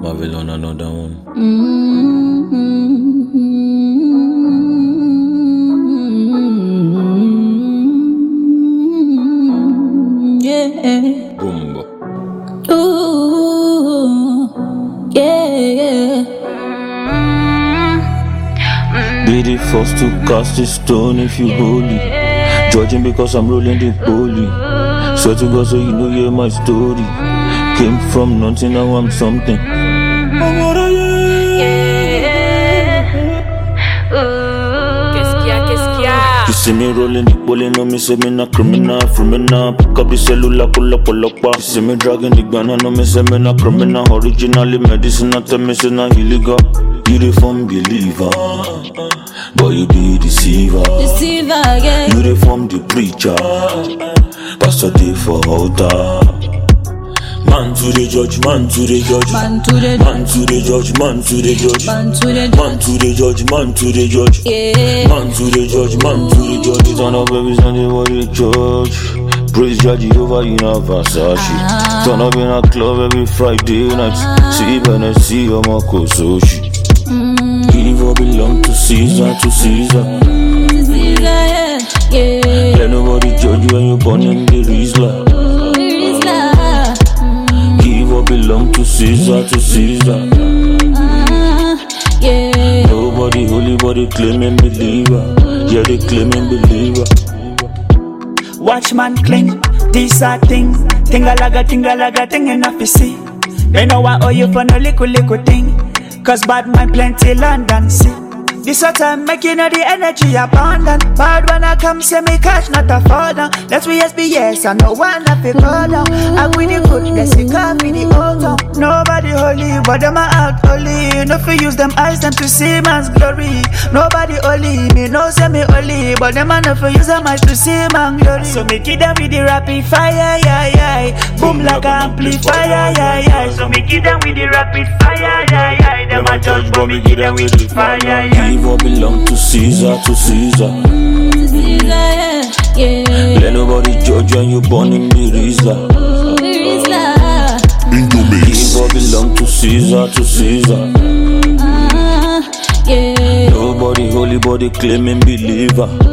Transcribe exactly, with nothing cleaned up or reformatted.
Marvel on another one. Mm-hmm. Yeah. Boomba. Ooh. Yeah. Be the first to cast the stone if you holy. Judging because I'm rolling the poly. Swear to God so you know you're my story. Came from nothing, now I'm something. You see me rolling the ball, no me say me not criminal. From me now, pick up the cellular, pull up, pull up. You see me dragging the gun, no me say me not criminal. Originally medicine, not tell me say not illegal. You the form believer, but you be deceiver. Deceiver, yeah. You the form the preacher, pastor day for altar. Man to the judge, man to the judge, Man to the man to the judge, man to the judge, Man to the man to the judge, man to the judge, Yeah. man to the judge, man to the judge. Turn up every Sunday for the church. Praise Judge over in a Versace. Ah. Turn up in a club every Friday night. See Benessy or Marco Sochi. Give or belong to Caesar, to Caesar. Deceiver, yeah. Yeah. Let nobody judge you when you're born in the Rizla. Give or belong to Caesar, to Caesar. Uh, yeah. Nobody holy, but they claiming believer. Yeah, they claiming believer. Watch man cling, these are things. Tingalaga, tingalaga, ting enough to see. They know I owe you for no little, little thing. Cause bad mind plenty land and sea. This what time making all the energy abundant. Bad when I come say me cash not a fall down. Let's be yes be yes and no one have to call down. I with the good, let's see come with the old town. Nobody holy, but them are out holy. No fi use them eyes them to see man's glory. Nobody holy, me no say me holy, but them are no fi use them eyes to see man's glory. So me give them with the rapid fire, yeah, yeah. Boom like a amplifier, yeah, yeah. So me give them with the rapid fire, yeah, yeah. Them a judge, but me give them with the fire, yeah. Give or belong to Caesar, to Caesar. Deceiver, yeah. Yeah. Let nobody judge when you're born in the Rizla. Give or belong to Caesar, to Caesar. Uh, yeah. Nobody holy, but they claiming believer.